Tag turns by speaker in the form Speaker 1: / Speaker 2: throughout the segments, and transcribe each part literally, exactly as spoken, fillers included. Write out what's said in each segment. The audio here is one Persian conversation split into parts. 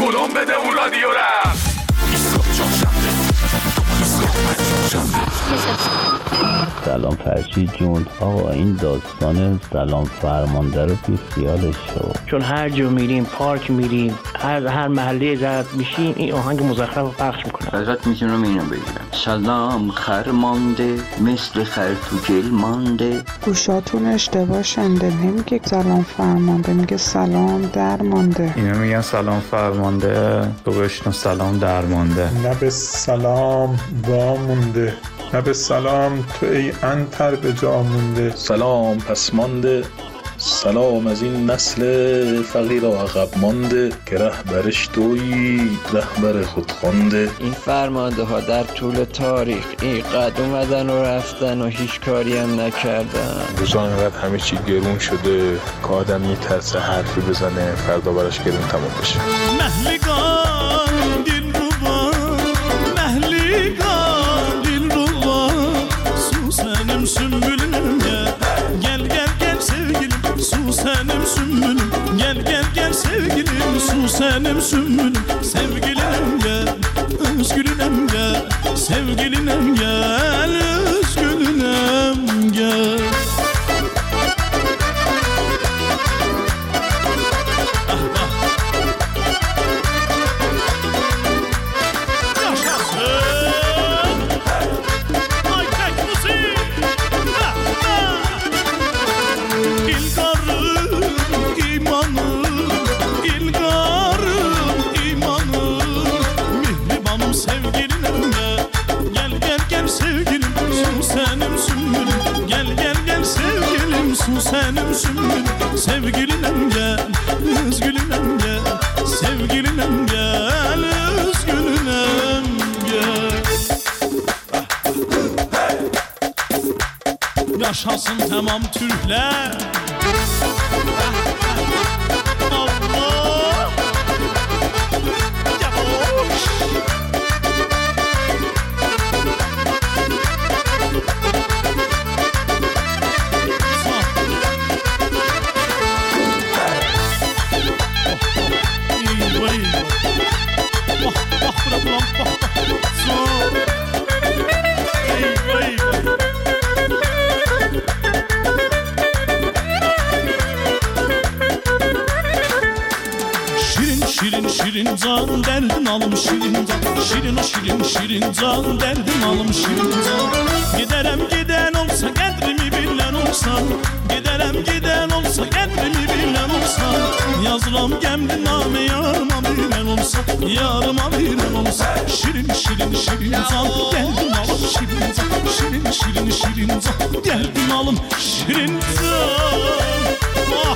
Speaker 1: بلوم بده اون رادیو رفت.
Speaker 2: سلام فرشید جون. آقا این داستان سلام فرمانده رو بی خیالش شو،
Speaker 3: چون هر جا میریم، پارک میریم، هر هر محله رد میشیم این آهنگ مزخرف رو پخش میکنه.
Speaker 4: فقط میتونم اینو بگیرم: سلام خرمانده، مثل خر تو گل مانده.
Speaker 5: گوشاتون اشتباه شنده، نمیگه سلام فرمانده، میگه سلام درمانده.
Speaker 6: اینا میگن سلام فرمانده، تو بشنو سلام درمانده.
Speaker 7: نه به سلام وامونده، نه به سلام تو ای انتر به جا مونده.
Speaker 8: سلام پسمانده، سلام از این نسل فقیر و عقب مانده، که رهبرش تویی رهبر خود خوانده.
Speaker 9: این فرمانده ها در طول تاریخ اینقدر اومدن و رفتن و هیچ کاری هم نکردن.
Speaker 8: روزا اینقدر همه چی گرون شده که آدم میترسه حرفی بزنه فردا براش گرون تمام بشه.
Speaker 10: مهلگان دل روبا، مهلگان دل روبا، سوسنم sümbülüm gel, gel gel gel sevgilim, Susanem sümbülüm, gel gel gel sevgilim, Susanem sümbülüm, sevgilinem gel, özgülünem gel, sevgilinem gel, özgülünem gel. Susanem sümbül, sevgilinem gel, özgülünem gel, sevgilinem gel, özgülünem gel. Yaşasın tamam Türkler. Allah! Yavaş! Şirin şirin can derdim alım şirin can, şirin o şirin şirin can derdim alım şirin can. Giderem giden olsa kadrimi bilen olsa, giderem giden olsa kadrimi bilen olsa, yazılam gemli name yarıma bilen olsa, yarıma bilen olsa. Şirin şirin şirin can derdim alım şirin can, şirin şirin şirin can derdim alım şirin can. Ah!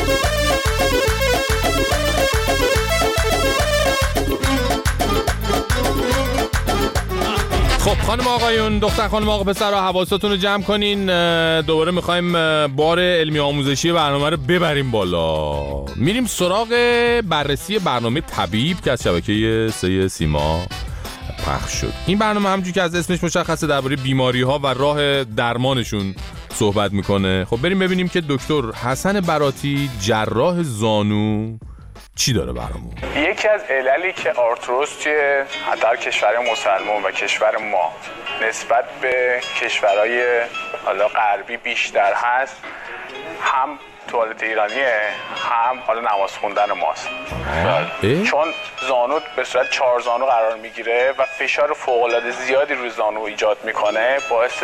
Speaker 11: خب خانم آقایون، دختر خانم آقا پسرها، حواستون رو جمع کنین. دوباره میخوایم بار علمی آموزشی برنامه رو ببریم بالا. میریم سراغ بررسی برنامه طبیب که از شبکه سه سیما پخش شد. این برنامه همونجوری که از اسمش مشخصه درباره بیماری ها و راه درمانشون صحبت میکنه. خب بریم ببینیم که دکتر حسن براتی، جراح زانو، چی داره برامون؟
Speaker 12: یکی از عللی که آرتروز توی در کشور مسلمان و کشور ما نسبت به کشورهای حالا غربی بیشتر هست، هم توالت ایرانیه، هم حالا نماز خوندن ماست. چون زانو به صورت چهار زانو قرار میگیره و فشار فوق‌العاده زیادی روی زانو ایجاد میکنه، باعث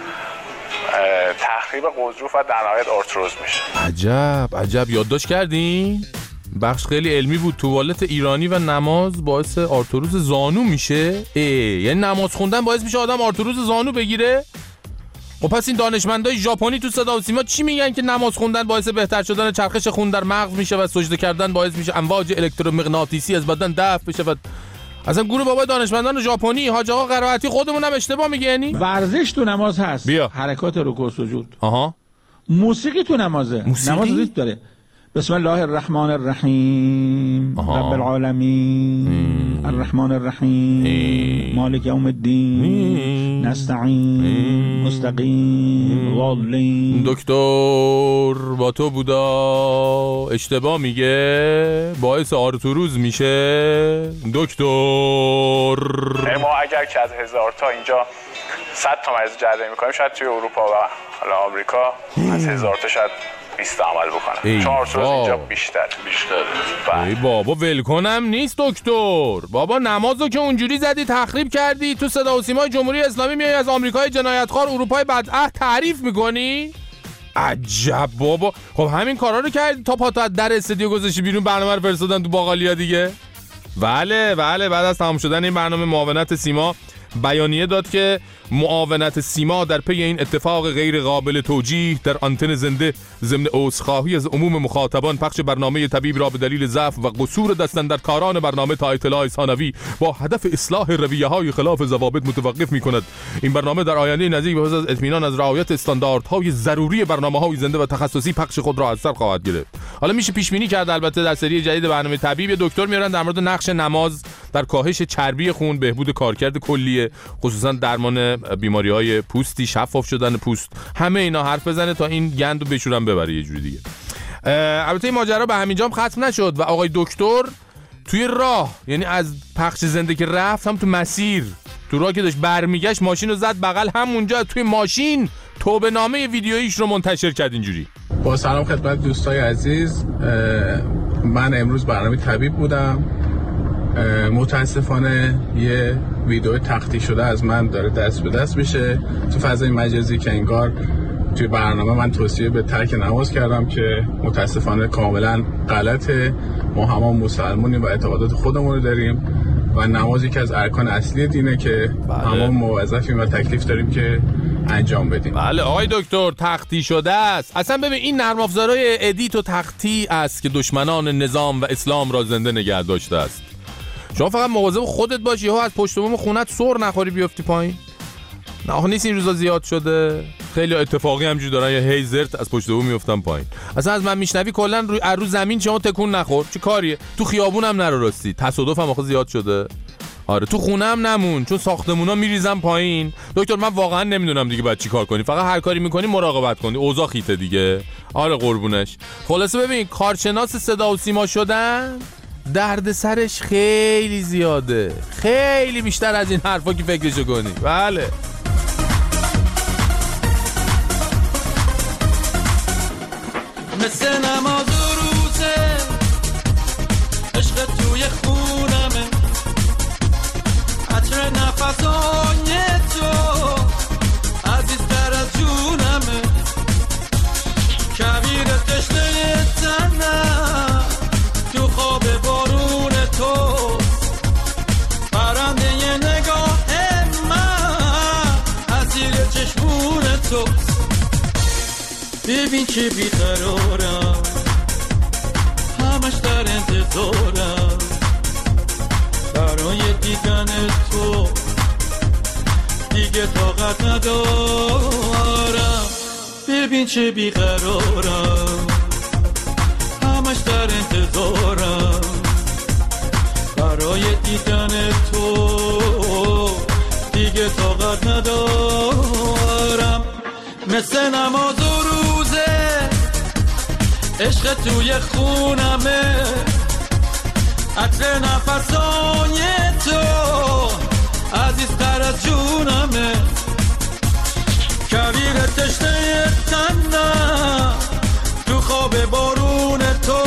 Speaker 12: تخریب غضروف و در نهایت آرتروز میشه.
Speaker 11: عجب عجب، یادداشت کردین؟ بخش خیلی علمی بود. توالت ایرانی و نماز باعث آرتروز زانو میشه؟ ای یعنی نماز خوندن باعث میشه آدم آرتروز زانو بگیره؟ خب پس این دانشمندای ژاپنی تو صدا و سیما چی میگن که نماز خوندن باعث بهتر شدن چرخش خون در مغز میشه و سجده کردن باعث میشه امواج الکترومغناطیسی از بدن دفع بشه؟ و اصلا گروه بابای دانشمندان ژاپنی حاج آقا قرائتی خودمون هم اشتباه میگه. یعنی
Speaker 13: ورزش تو نماز هست،
Speaker 11: بیا.
Speaker 13: حرکات رکوع و سجود.
Speaker 11: آها.
Speaker 13: موسیقی تو نمازه.
Speaker 11: موسیقی؟
Speaker 13: نماز ریتم داره. بسم الله الرحمن الرحیم رب العالمین الرحمن الرحیم مالک یوم الدین نستعین مستقیم والین.
Speaker 11: دکتر با تو بودا اشتباه میگه باعث آرتوروز میشه دکتر.
Speaker 12: ما اگر که از هزار تا اینجا صد تا مریض جراحی میکنیم شاید توی اروپا و حالا آمریکا از هزار تا شاید بیست عمل بکنم. چهار روز اینجا بیشتر بیشتر.
Speaker 11: ای بابا ولکنم نیست دکتر. بابا نمازو که اونجوری زدی تخریب کردی تو صدا و سیمای جمهوری اسلامی میای از آمریکای جنایتکار اروپای بدعهد تعریف میکنی؟ عجب بابا. خب همین کارا رو کردی تا پاتو از در استودیو گذاشتی بیرون برنامه رو فرستادن تو باقالیا دیگه. بله بله بعد از تمام شدن این برنامه معاونت سیما بیانیه داد که معاونت سیما در پی این اتفاق غیر قابل توجیه در آنتن زنده ضمن عذرخواهی از عموم مخاطبان پخش برنامه طبیب را به دلیل ضعف و قصور دستاندرکاران برنامه تا اطلاع ثانوی با هدف اصلاح رویه‌های خلاف ضوابط متوقف می‌کند. این برنامه در آینده نزدیک به از اطمینان از رعایت استانداردهای ضروری برنامه‌های زنده و تخصصی پخش خود را از سر خواهد گرفت. حالا میشه پیش بینی کرد البته در سری جدید برنامه طبیب دکتر میارن در مورد نقش نماز در کاهش چربی خون، بهبود کارکرد کلیه، خصوصا درمان بیماری‌های پوستی، شفاف شدن پوست، همه اینا حرف بزنه تا این گندو بشورن ببره یه جوری دیگه. البته این ماجرا به همین جام ختم نشد و آقای دکتر توی راه، یعنی از پخش زنده که رفت هم تو مسیر تو راه که داشت برمیگشت ماشین رو زد بغل، همونجا توی ماشین توبه نامه ویدیویش رو منتشر کرد اینجوری.
Speaker 14: با سلام خدمت دوستای عزیز، من امروز برنامه طبیب بودم. متاسفانه یه ویدیو تختی شده از من داره دست به دست میشه تو فضای مجازی که انگار توی برنامه من توصیه به ترک نماز کردم که متاسفانه کاملا غلطه. ما همه مسلمانیم و اعتقادات خودمون رو داریم و نمازی که از ارکان اصلی دینه که همه موظفیم و تکلیف داریم که انجام بدیم.
Speaker 11: بله آقای دکتر تختی شده است. اصلا ببین این نرم افزارهای ادیت و تختی است که دشمنان نظام و اسلام را زنده نگه داشته است. شما فقط مواظب خودت باشی ها از پشت بوم خونت سر نخوری بیفتی پایین. نه آخه نیست این روزا زیاد شده، خیلی اتفاقی همجوری دارن یا هی زرت از پشت بوم میافتن پایین. اصلا از من میشنوی کلا روی رو زمین شما تکون نخور، چه کاریه؟ تو خیابون هم نرو راستی، تصادف هم آخه زیاد شده. آره تو خونه هم نمون چون ساختمونا میریزن پایین. دکتر من واقعا نمیدونم دیگه باید چیکار کنی، فقط هر کاری میکنی مراقبت کنی، اوضاع خیته دیگه. آره قربونش. خلاصه ببین کارشناس صدا و سیما شدن درد سرش خیلی زیاده، خیلی بیشتر از این حرفا که فکرشو کنی. بله
Speaker 15: مثل نماز و روزه عشق توی خونمه، عطر نفسای تو عزیزتر از جونمه، کویر تشنه تنم تو خواب بارون تو، پرنده ی نگاه من از زیر چشمون تو. ببین چه بیقرارم همش در انتظارم برای دیدن تو، دیگه طاقت ندارم. ببین چه بیقرارم همش در انتظارم برای دیدن تو، دیگه طاقت ندارم. مثل نماز و روزه عشق توی خونمه، عطر نفسای تو عزیزتر از جونمه، کویر تشنه تنم تو خواب بارون تو،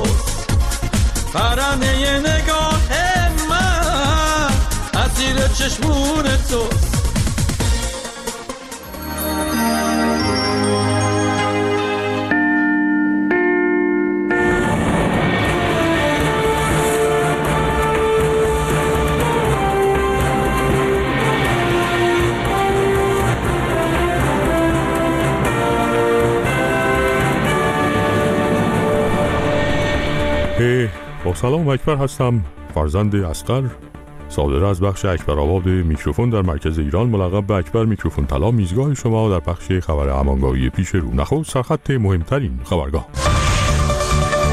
Speaker 15: پرنده ی نگاه من از زیر چشمون تو.
Speaker 16: با سلام اکبر هستم، فرزند اصغر، صادر از بخش اکبرآباد میکروفون در مرکز ایران، ملقب به اکبر میکروفون طلا، میزگاه شما در بخش خبر امانگاهی پیش رو. نخست سرخط مهمترین خبرگاه.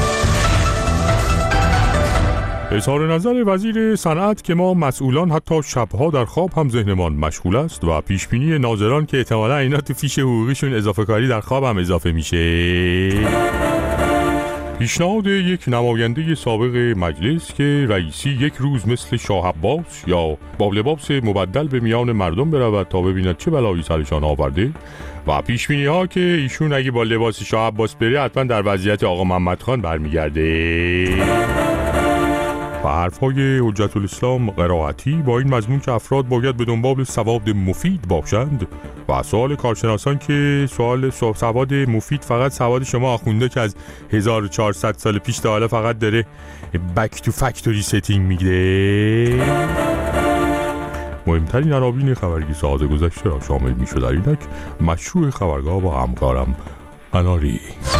Speaker 16: اظهار نظر وزیر صنعت که ما مسئولان حتی شبها در خواب هم ذهنمان مشغول است و پیشبینی ناظران که احتمالا اینا تو فیش حقوقیشون اضافه کاری در خواب هم اضافه میشه. پیشنهاد یک نماینده سابق مجلس که رئیسی یک روز مثل شاه عباس یا با لباس مبدل به میان مردم برود تا ببیند چه بلایی سرشان آورده و پیشبینی ها که ایشون اگه با لباس شاه عباس بره حتما در وضعیت آقا محمد خان برمیگرده. و حرفهای حجت الاسلام قرائتی با این مضمون که افراد باید به دنبال سواد مفید باشند و سوال کارشناسان که سوال سواد مفید فقط سواد شما آخونده که از هزار و چهارصد سال پیش تا حالا فقط داره بک تو فکتوری ستینگ میگیره. مهمترین عناوین خبری ساعت گذشته را شامل میشد در اینک مشروع خبرگاه با همکارم اناری.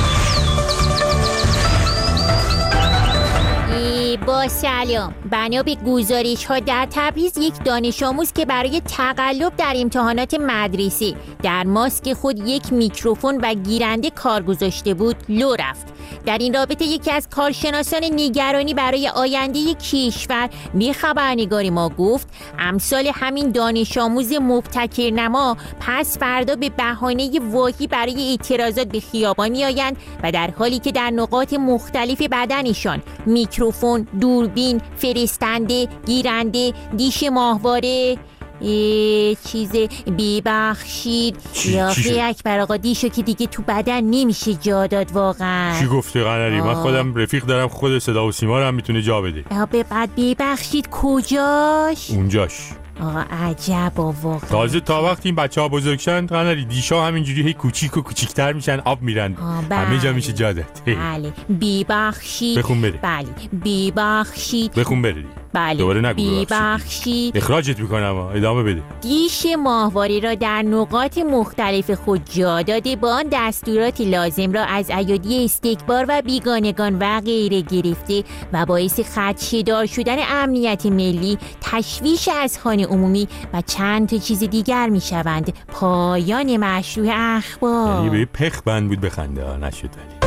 Speaker 17: با سلام. بنا به گزارش ها در تبریز یک دانش آموز که برای تقلب در امتحانات مدرسه در ماسک خود یک میکروفون و گیرنده کار گذاشته بود لو رفت. در این رابطه یکی از کارشناسان نگرانی برای آینده کشور به خبرنگار ما گفت امثال همین دانش آموز مبتکرنما پس فردا به بهانه واهی برای اعتراضات به خیابان میآیند و در حالی که در نقاط مختلف بدنشان میکروفون، دوربین، فرستنده، گیرنده، دیش ماهواره چیز ببخشید یافی اکبر آقا دیشو که دیگه تو بدن نمیشه جا داد واقعا.
Speaker 16: چی گفته قناری؟ من خودم رفیق دارم خود صدا و سیما رو هم میتونه جا بده.
Speaker 17: بعد ببخشید کجاش؟
Speaker 16: اونجاش.
Speaker 17: آقا عجب واقعا.
Speaker 16: تازه تا وقتی این بچه ها بزرگ شن قناری دیشا همینجوری هی کوچیک و کوچیکتر میشن آب میرن همه جا میشه جا داد.
Speaker 17: بله ببخشید.
Speaker 16: بخون بره.
Speaker 17: بله ببخشید.
Speaker 16: بخون بره.
Speaker 17: بله
Speaker 16: دوباره نگو
Speaker 17: ببخشید.
Speaker 16: اخراجت میکنم ادامه بده.
Speaker 17: دیش ماهواره را در نقاط مختلف خود جا داده با آن دستورات لازم را از ایادی استکبار و بیگانگان و غیره گرفته و باعث خدشه‌دار شدن امنیت ملی، تشویش اذهان عمومی و چند تا چیز دیگر میشوند. پایان مشروع اخبار.
Speaker 16: یعنی به پخ بند بود بخنده نشد.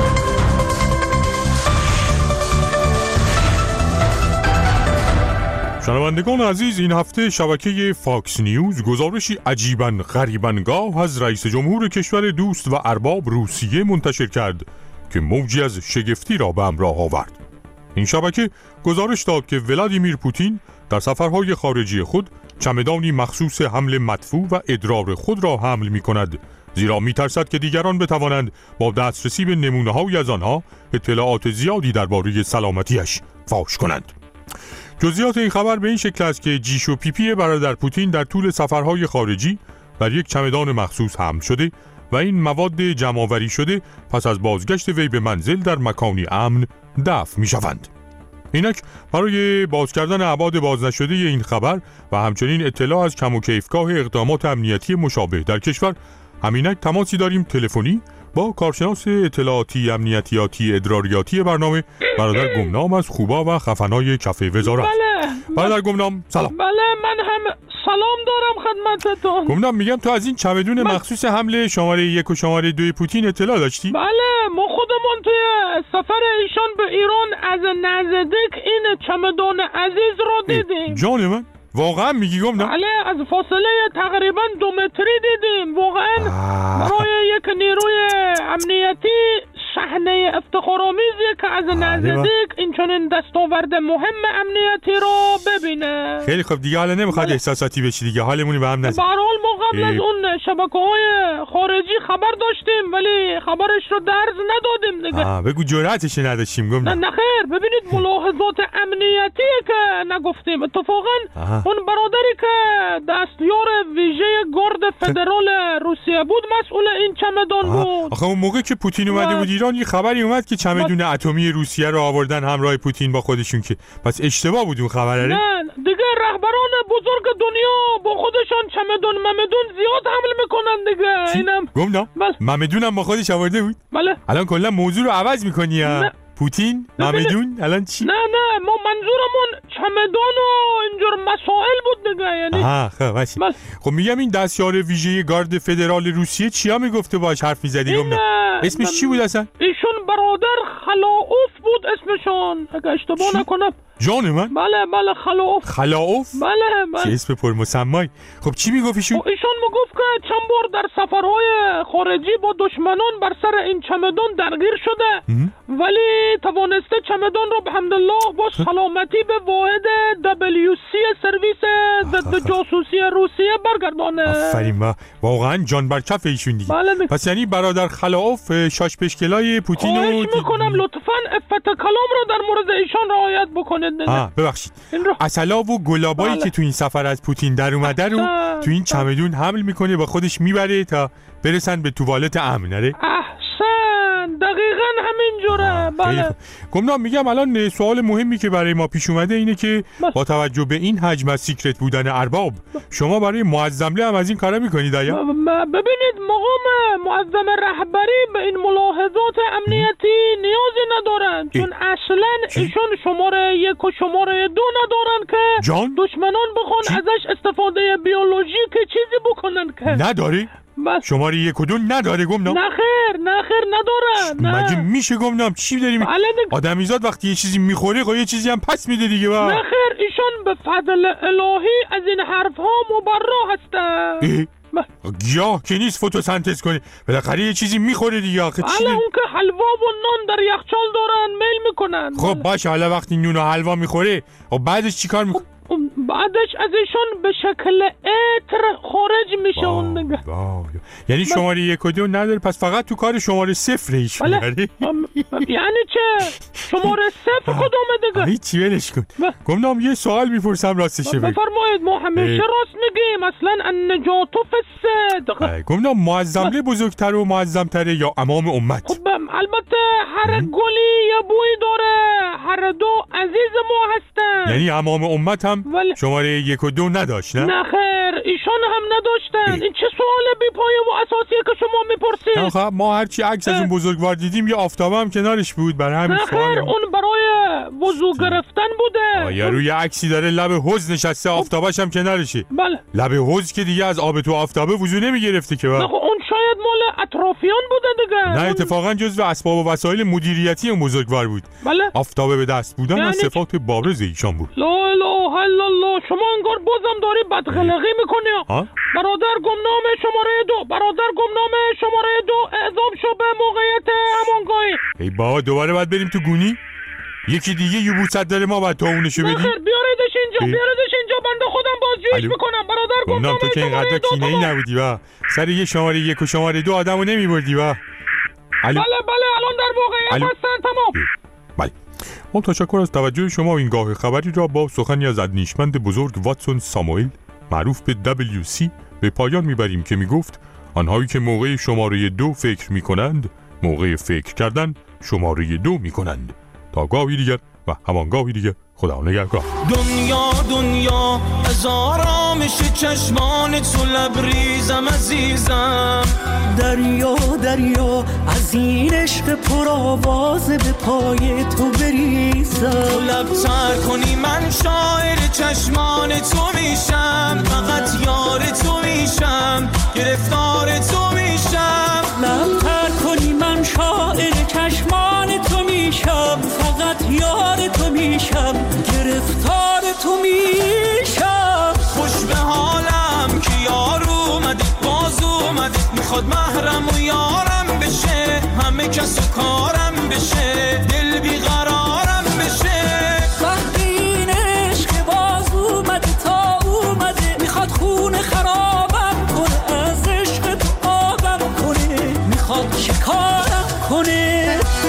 Speaker 16: شنوندگان عزیز، این هفته شبکه فاکس نیوز گزارشی عجیباً غریباًگاه از رئیس جمهور کشور دوست و ارباب روسیه منتشر کرد که موجی از شگفتی را به همراه آورد. این شبکه گزارش داد که ولادیمیر پوتین در سفرهای خارجی خود چمدانی مخصوص حمل مدفوع و ادرار خود را حمل می کند، زیرا می ترسد که دیگران بتوانند با دسترسی به نمونه‌هایی از آنها اطلاعات زیادی درباره سلامتیش فاش کنند. جزئیات این خبر به این شکل است که جیش و پیپی برادر پوتین در طول سفرهای خارجی بر یک چمدان مخصوص حمل شده و این مواد جمع‌آوری شده پس از بازگشت وی به منزل در مکانی امن دفع می شوند. اینک برای باز کردن ابعاد باز نشده این خبر و همچنین اطلاع از کم و کیفگاه اقدامات امنیتی مشابه در کشور همینک تماسی داریم تلفنی با کارشناس اطلاعاتی امنیتیاتی ادراریاتی برنامه برادر گمنام از خوبا و خفنای کف وزارت.
Speaker 18: بله
Speaker 16: برادر گمنام سلام.
Speaker 18: بله من هم سلام دارم خدمتتون.
Speaker 16: گمنام میگم تو از این چمدون من... مخصوص حمله شماره یک و شماره دوی پوتین اطلاع داشتی؟
Speaker 18: بله ما خودمون توی سفر ایشان به ایران از نزدیک این چمدان عزیز رو دیدیم.
Speaker 16: جان من واقعا میگی گمنام؟
Speaker 18: بله از فاصله تقریبا دو متری دیدیم. واقعا برای یک نیروی امنیتی صحنه افتخارآمیزی که از نزدیک این چنین دستاورد مهم امنیتی رو ببینه.
Speaker 16: خیلی خوب دیگه حالا نمیخواد احساساتی بشی دیگه، حالمون به هم نزد.
Speaker 18: به هر حال ما قبل از اون شبکه‌های خارجی خبر داشتیم ولی خبرش رو درز ندادیم دیگه.
Speaker 16: آه بگو جرأتش نداشتیم گمنام.
Speaker 18: نه خیر ببینید ملاحظات امنیتی که نگفتیم. اتفاقا اون برادری که دستیار ویژه گارد فدرال روسیه بود مسئول این چمدان بود.
Speaker 16: آخه اون موقع که پوتین اومده بود ایران یه خبری اومد که چمدون اتمی روسیه رو آوردن همراه پوتین با خودشون، که پس اشتباه بود اون خبره.
Speaker 18: نه دیگه رهبران بزرگ دنیا با خودشون چمدون ممدون زیاد حمل میکنن دیگه. اینم
Speaker 16: گمنام ممدونم با خودش آورده بود.
Speaker 18: بله
Speaker 16: الان کلا موضوع رو عوض میکنی یا پوتین ممدون الان چی؟
Speaker 18: نه نه ما منظورمون چمدان و اینجور مسائل بود دیگه. یعنی
Speaker 16: آها خب باشه. خب میگم این دستیار ویژه گارد فدرال روسیه چیا میگفته باهاش حرف میزدی گمنام؟ اسمش چی بود اصلا؟
Speaker 18: ایشون برادر خلاوف بود اسمشون اگه اشتباه نکنم.
Speaker 16: جان من؟
Speaker 18: بله بله خلاف.
Speaker 16: خلاف؟
Speaker 18: بله بله.
Speaker 16: چه اسم پرمسمایی. خب چی میگفت ایشون؟
Speaker 18: ایشون میگفت که چند بار در سفرهای خارجی با دشمنان بر سر این چمدان درگیر شده ولی توانسته چمدان رو به حمدالله با سلامتی به واحد دبلیو سی سرویس ضد جاسوسی روسیه برگردانه.
Speaker 16: آفرین با واقعا جان بر کف ایشون دیگه.
Speaker 18: بله.
Speaker 16: پس یعنی برادر خلاف شاش پشکلای پوتین رو
Speaker 18: خواهش میکنم لطفاً عفت کلام رو در مورد ایشان رعایت بکنید.
Speaker 16: آه ببخشید. اصلا و گلابایی بله. که تو این سفر از پوتین در اومده رو تو این چمدون حمل میکنه با خودش میبره تا برسن به توالت امن. نره
Speaker 18: احسن دقیقاً همینجوره. بله.
Speaker 16: گمنام میگم الان سوال مهمی که برای ما پیش اومده اینه که بله. با توجه به این حجم از سیکرت بودن ارباب شما برای معظمله هم از این کارا میکنید آیا؟
Speaker 18: ببینید مقام معظم رهبری به این ملاحظات امنیتی نیازی ندارن چون اصلا ایشون شماره یک و شماره دو ندارن که
Speaker 16: جان؟
Speaker 18: دشمنان بخون چی؟ ازش استفاده بیولوژیک چیزی بکنن که
Speaker 16: نداری؟ بس. شماره یک و دو نداره گمنام؟
Speaker 18: نخیر نخیر نداره.
Speaker 16: مگه میشه گمنام چی داریم؟ آدمیزاد وقتی یه چیزی میخوره خب یه چیزی هم پس میده دیگه با.
Speaker 18: نخیر ایشون به فضل الهی از این حرف ها مبرا هستن.
Speaker 16: گیاه که نیست فتوسنتز کنه بالاخره یه چیزی میخوره دیگه آخه چی؟
Speaker 18: حالا اون که حلوا و نان در یخچال دارن میل میکنن.
Speaker 16: خب باشه حالا وقتی نون و حلوا میخوره خب بعدش چی کار میکنه؟
Speaker 18: بعدش ازشون به شکل عطر خارج میشه اون دیگه.
Speaker 16: یعنی شماره یک و دو نداره پس فقط تو کار شماره صفر ایشون داره.
Speaker 18: یعنی چه؟ شماره صفر کدومه دیگه؟
Speaker 16: هیچی ولش کن. گمنام یه سوال میپرسم راستشه بگو.
Speaker 18: بفرمایید ما همیشه راست میگیم اصلا النجات فی الصدق.
Speaker 16: گمنام معظمله بزرگتر و معظمتره یا امام امت؟
Speaker 18: خب البته هر گلی یه بوی داره هر دو عزیز ما هستن.
Speaker 16: یعنی امام امت هم ولی... شماره یک و دو نداشت نه؟
Speaker 18: نه خیر ایشان هم نداشتن. این چه سوال بی پایه و اساسیه که شما میپرسید؟
Speaker 16: نه خب ما هرچی عکس از اون بزرگوار دیدیم یه آفتابه هم کنارش بود برای همین سوال.
Speaker 18: نه خیر اون برای وضو گرفتن بوده.
Speaker 16: آیا روی عکسی داره لب حوض نشسته آفتابش هم کنارشه.
Speaker 18: بله.
Speaker 16: لب حوض که دیگه از آب تو آفتابه وضو نمیگرفته که.
Speaker 18: نه خب اون شاید مال اطرافیان بوده دیگه.
Speaker 16: نه اتفاقا جزو اسباب و وسایل مدیریتی اون بزرگوار بود.
Speaker 18: بله.
Speaker 16: آفتابه به دست بودن یعنی... از صفات بارز ایشان بود.
Speaker 18: لا اله الا الله شما انگار بازم داری بدخلقی میکنی. برادر گمنام شماره دو برادر گمنام شماره دو اعزام شو به موقعیت همانگاهی.
Speaker 16: ای بابا دوباره باید بریم تو گونی؟ یکی دیگه یبوست داره ما باید تا اونشو بدیم.
Speaker 18: نخیر بیاریدش اینجا بیاریدش اینجا بنده خودم بازجویش میکنم. برادر گمنام
Speaker 16: تو که اینقدر کینه‌ای نبودی با سر یه شماره یک و شماره دو آدمو نمیبردی با.
Speaker 18: بله بله الان در موقعیت هستن تمام.
Speaker 16: بله ما تشکر از توجه شما و این گاه خبری را با سخنی از ادنیشمند بزرگ واتسون ساموئل معروف به دبلیو سی به پایان میبریم که میگفت آنهایی که موقع شماره دو فکر میکنند موقع فکر کردن شماره دو میکنند. تا گاهی دیگر و همان گاهی دیگر خدا نگهدار.
Speaker 15: دنیا دنیا از آرامش چشمان تو لبریزم عزیزم.
Speaker 19: دریا دریا از این عشق پرآواز به پای تو بریزم.
Speaker 15: تو لب تر کنی من شاعر چشمان تو میشم. فقط یار تو میشم گرفتار تو میشم.
Speaker 19: لب تر کنی من شاعر چشمان تو میشم. فقط یار تو میشم گرفتار تو میشم.
Speaker 15: خوش به حالم که یار اومده باز اومده میخواد محرم و یارم بشه. همه کس و کارم بشه دل بیقرارم بشه.
Speaker 19: وقتی این عشق باز اومده تا اومده میخواد خون خرابم کنه. از عشق تو آبم کنه میخواد شکارم کنه.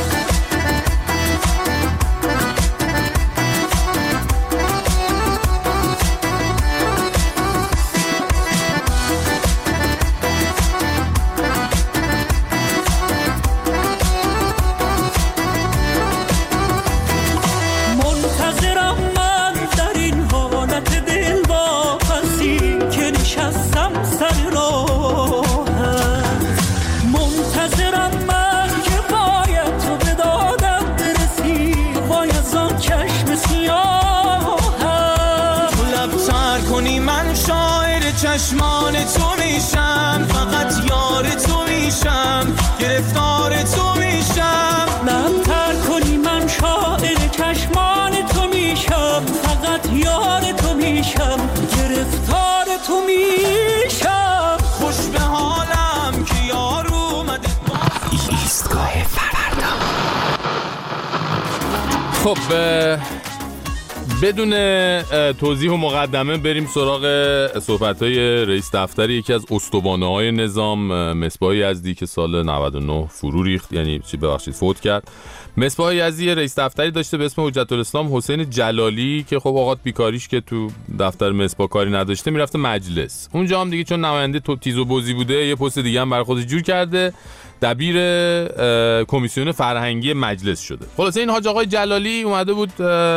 Speaker 15: چشمان تو میشم فقط یار تو میشم گرفتار تو میشم.
Speaker 19: لب تر کنی من شاعر چشمان تو میشم. فقط یار تو میشم، گرفتار تو میشم.
Speaker 15: خوش به حالم که یار اومده.
Speaker 11: ایستگاه فردا. خب بدون توضیح و مقدمه بریم سراغ صحبت‌های رئیس دفتر یکی از استوانه‌های نظام، مصباح یزدی که سال نود و نه فرو ریخت، یعنی چی ببخشید فوت کرد. مصباح یزدی رئیس دفتری داشته به اسم حجت الاسلام حسین جلالی که خب اوقات بیکاریش که تو دفتر مصباح کاری نداشته میرفته مجلس. اونجا هم دیگه چون نماینده تو تیز و بزی بوده یه پست دیگه هم برای خودش جور کرده، دبیر کمیسیون فرهنگی مجلس شده. خلاصه این حاج آقای جلالی اومده بود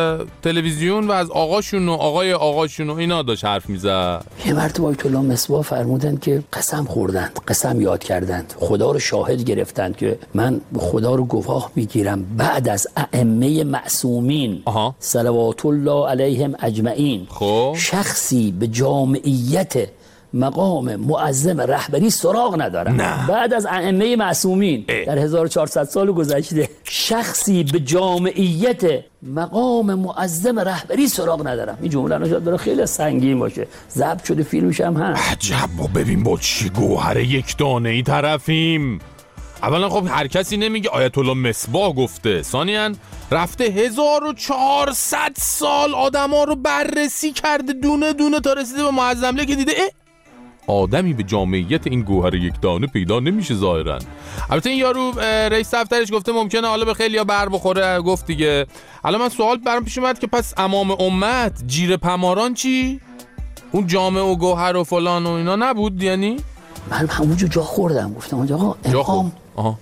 Speaker 11: تلویزیون و از آقاشون و آقای آقاشون و اینا داشت حرف میزد.
Speaker 20: یه مرتبه آیت الله مصباح فرمودن که قسم خوردند، قسم یاد کردند، خدا رو شاهد گرفتند که من خدا رو گواه میگیرم بعد از ائمه معصومین صلوات الله علیهم اجمعین خب. شخصی به جامعیت مقام معظم رهبری سراغ ندارم. نه. بعد از ائمه معصومین اه. در هزار و چهارصد سال گذشته شخصی به جامعیت مقام معظم رهبری سراغ ندارم. این جمله نشد داره خیلی سنگین باشه، ضبط شده فیلمش هم هست.
Speaker 11: عجب، ببین با چی گوهر یک دانه ای طرفیم. اولا خب هر کسی نمیگه آیت الله مصباح گفته، ثانیاً رفته هزار و چهارصد سال آدما رو بررسی کرده دونه دونه تا رسیده به معظمله که دیده اه آدمی به جامعیت این گوهر یک دانه پیدا نمیشه ظاهرا. البته این یارو رئیس دفترش گفته ممکنه حالا به خیلیا بر بخوره، گفت دیگه. الان من سوال برام پیش اومد که پس امام امت جیره پماران چی؟ اون جامعه و گوهر و فلان و اینا نبود یعنی؟
Speaker 20: من همونجا جا خوردم، گفتم آقا امام آها.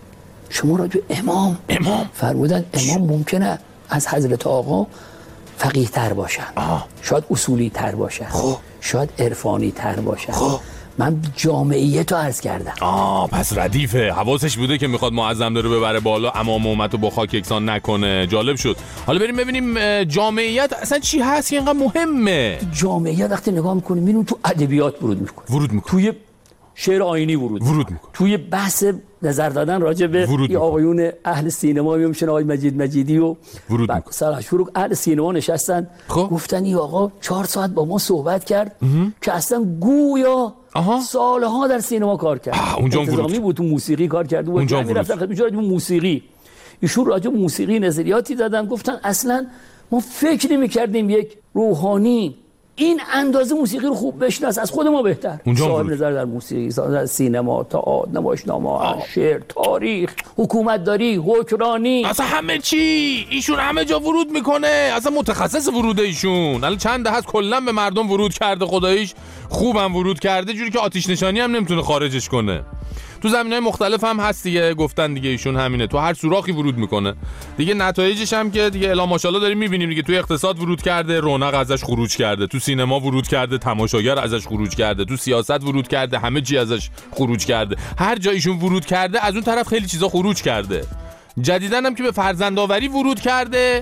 Speaker 20: شما راجع امام
Speaker 11: امام
Speaker 20: فرمودن امام ممکنه از حضرت آقا فقیه تر باشن، آه. شاید اصولی تر باشن، خب. شاید عرفانی تر باشن، خب. من جامعیت رو عرض کردم.
Speaker 11: آه پس ردیفه، حواسش بوده که میخواد معظم داره ببره بالا، امام امت رو با خاک یکسان نکنه. جالب شد. حالا بریم ببینیم جامعیت اصلا چی هست که اینقدر مهمه.
Speaker 20: جامعیت وقتی نگاه میکنیم میبینیم تو ادبیات ورود میکنه،
Speaker 11: ورود میکنه
Speaker 20: توی شعر آیینی ورود
Speaker 11: ورود میکنه،
Speaker 20: توی بحث نظر دادن راجع به این آقایون اهل سینما میشن آقای مجید مجیدی و
Speaker 11: ورود میکنه.
Speaker 20: مثلا شروع اهل سینما نشستن خب. گفتن این آقا چهار ساعت با ما صحبت کرد امه. که اصلا گویا آها. سالها در سینما کار کرد، انتظامی بود، تو موسیقی کار کرد، اونجا میرفتن خدمت راجع به موسیقی. ایشون راجع به موسیقی نظریاتی دادن، گفتن اصلا ما فکر نمی‌کردیم یک روحانی این اندازه موسیقی رو خوب بشناسه از خود ما بهتر. صاحب نظر در موسیقی، در سینما، تئاتر، نمایشنامه، شعر، تاریخ، حکومتداری، حکمرانی،
Speaker 11: اصلا همه چی. ایشون همه جا ورود میکنه، اصلا متخصص ورود ایشون. الان چند دهه کلا به مردم ورود کرده، خداییش خوبم ورود کرده، جوری که آتش نشانی هم نمیتونه خارجش کنه. تو زمینه‌های مختلف هم هست دیگه، گفتن دیگه ایشون همینه، تو هر سوراخی ورود میکنه دیگه. نتایجش هم که دیگه الا ماشاءالله داریم میبینیم دیگه. تو اقتصاد ورود کرده، رونق ازش خروج کرده، تو سینما ورود کرده، تماشاگر ازش خروج کرده، تو سیاست ورود کرده، همه چی ازش خروج کرده. هر جا ایشون ورود کرده از اون طرف خیلی چیزا خروج کرده. جدیدن هم که به فرزندآوری ورود کرده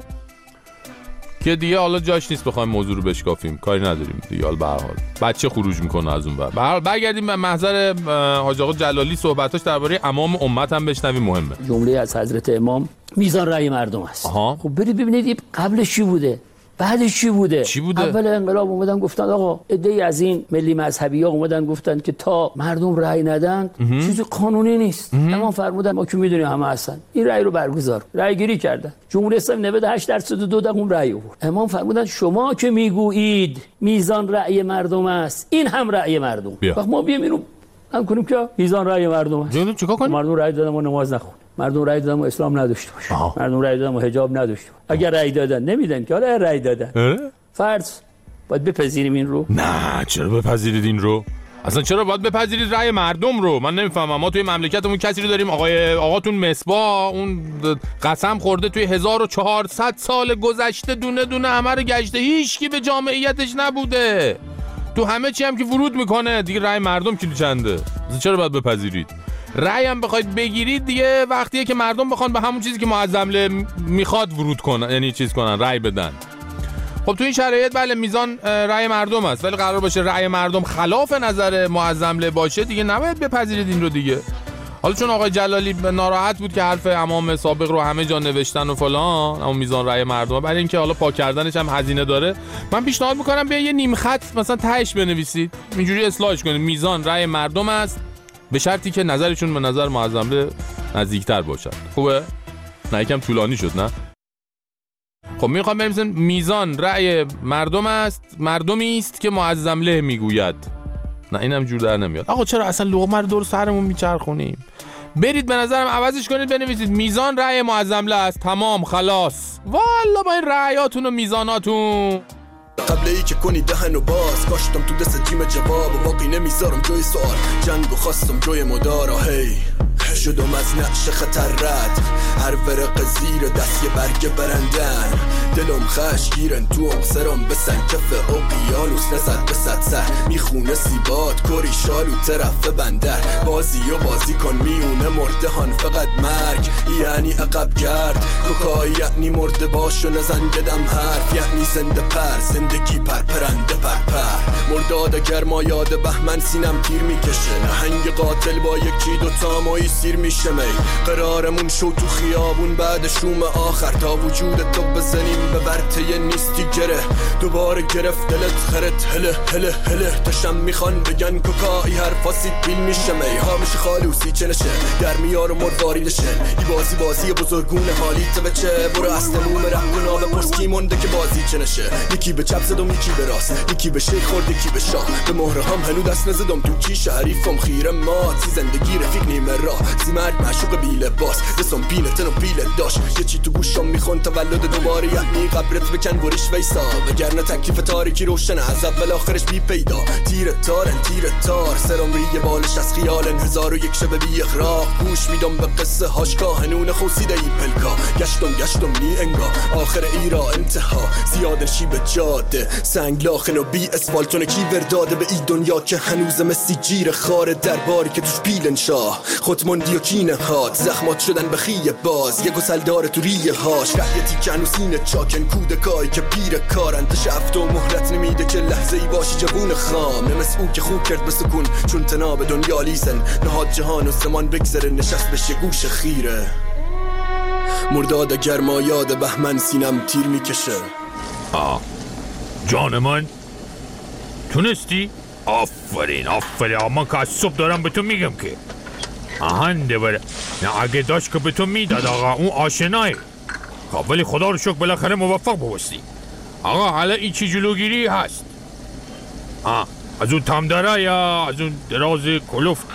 Speaker 11: که دیگه حالا جاش نیست بخوایم موضوع رو بشکافیم، کاری نداریم دیگه. حالا به هر حال بچه خروج میکنه از اون ور. به هر حال برگردیم به محضر حاج آقا جلالی، صحبتاش درباره امام امت هم بشنویم، مهمه.
Speaker 20: جمله از حضرت امام میزان رأی مردم است. آها. خب برید ببینید قبلش چی بوده، بعدش چی بوده؟
Speaker 11: چی بوده؟
Speaker 20: اول انقلاب اومدن گفتن آقا عده‌ای از این ملی مذهبی‌ها اومدن گفتن که تا مردم رأی ندن چیزی قانونی نیست. امام فرمودن ما که میدونیم همه هستن این رأی رو برگزار. رأی گیری کردن، جمهوری اسلامی نود و هشت درصد دو دهم رأی آورد. امام فرمودن شما که میگویید میزان رأی مردم است، این هم رأی مردم. وقت ما بیایم اینو هم کنیم که میزان رأی مردم است.
Speaker 11: جون چیکار کنیم؟
Speaker 20: مردم رأی دادن و نماز نخوند، مردم رأی دادن و اسلام نداشته باشه، آه. مردم رأی دادن و حجاب نداشته باشه. اگر رأی دادن نمیدن که حالا رأی دادن فرض باید بپذیریم این رو؟
Speaker 11: نه چرا بپذیرید این رو؟ اصلا چرا باید بپذیرید رأی مردم رو؟ من نمیفهمم. ما توی مملکتمون کسی رو داریم آقای آقاتون مصباح اون قسم خورده توی هزار و چهارصد سال گذشته دونه دونه همه رو گشته، هیچ کی به جامعیتش نبوده. تو همه چی هم که ورود میکنه دیگه. رأی مردم کیلو چنده؟ چرا باید بپذیرید؟ رأی هم بخواید بگیرید دیگه وقتیه که مردم بخوان به همون چیزی که معظمله میخواد ورود کنن، یعنی چیز کنن، رأی بدن. خب تو این شرایط بله میزان رأی مردم است، ولی قرار باشه رأی مردم خلاف نظر معظمله باشه دیگه نباید بپذیرید این رو دیگه. حالا چون آقای جلالی ناراحت بود که حرف امام سابق رو همه جا نوشتن و فلان، اما میزان رأی مردم، برای اینکه حالا پاک کردنش هم هزینه داره، من پیشنهاد میکنم بیا یه نیم خط مثلا تهش بنویسید، اینجوری اصلاحش کنید. میزان رأی مردم است به شرطی که نظرشون به نظر معظم نزدیکتر باشد. خوبه؟ نه یکم طولانی شد نه؟ خب میخوام بنویسم میزان رأی مردم است، مردمی است که معظم له میگوید. نه اینم جور در نمیاد. آقا چرا اصلا لقمه رو دور سرمون میچرخونیم؟ برید به نظرم عوضش کنید بنویسید میزان رأی معظم له است. تمام خلاص. والا با این رأیاتون و میزاناتون
Speaker 21: قبل ای که کنی دهن و باز کاشتم تو دست جیم جواب و باقی نمیذارم جای سوال، جنگ و خواستم جای مدارا. هی شدم از نقش خطر رد، هر ورق زیر دست یه برگ برندن، دلم خشگیرن تو سرم بسن کف اقیانوس نزد به صد سر، میخونه سیبات کری شالو طرف بندر، بازی و بازی کن میونه مرده هان فقط مرگ یعنی عقب گرد، کوکای یعنی مرده باش و نزن بدم حرف یعنی زنده پر، زندگی پر پرنده پر پر، مرداد گرما یاد بهمن سینم تیر میکشه، نهنگ قاتل با یکی دوتا مایی سیر میشه می، قرارمون شو تو خیابون بعد شوم آخر، تا وجود تو بزنیم به ورطه نیستی گره، دوباره گرفت دلت خرت هله هله هله، تشم میخوان بگن کوکایی حرفاسی پیل میشه می، ها میشه خالوسی چه نشه در میار و مرواری نشه، ای بازی بازی بزرگون حالی تو بچه، برو اصلموم رهگونا به پرسکی مونده که بازی چه نشه، یکی به چپ زدم یکی به راست، یکی به شیخ خورد یکی به شاه، به مهره هم هنو دست نزدم تو چی حریفم خیره مات، سی زندگی رفیق نیمه راه، سی مرد معشوق بی لباس، دستم بیلتن و بیلت داشت، یه چی تو گوشم میخون تولد دوباره یعنی قبرت بکن برش ویسا، وگرنه تکلیف تاریکی روشن از اول آخرش بی پیدا، تیر تارن تیر تار، سرم ریه بالش از خیالن، هزار و یک شب بی اخراق، گوش میدم به قصه هاشکا هنون خوصیده ای پلکا، گشتم گشتم نی انگا، آخر ایرا انتها، زیادن شی به جاده، سنگ لاخن و بی اسفالتون کی ورداده به ای دنیا که هنوز مسی جیر خاره درباری که توش پیلن شاه، خودماندی و کینه هات، زخمات شدن به خیه باز، یه گسل داره تو ریه هاش، رحیتی که هنوز اینه چاکن کودکایی که پیر کارن، تشفت و مهلت نمیده که لحظه ای باشی جوون خام، نمس او که خوب کرد بسکون چون تناب دنیا لیزن، نهاد جهان و زمان بگذره نشست بشه گوش خیره، مرداد گرما یاد بهمن سینم تیر میکشه.
Speaker 16: آه جان من تونستی؟ آفرین آفرین، من که از صبح دارم به تو میگم که آهنده بره، نه اگه داشت که به تو میداد آقا اون آشنایی، خب ولی خدا رو شکر بالاخره موفق بوستی. آقا حالا این چی جلوگیری هست؟ آه از اون تمدره یا از اون دراز کلوفت؟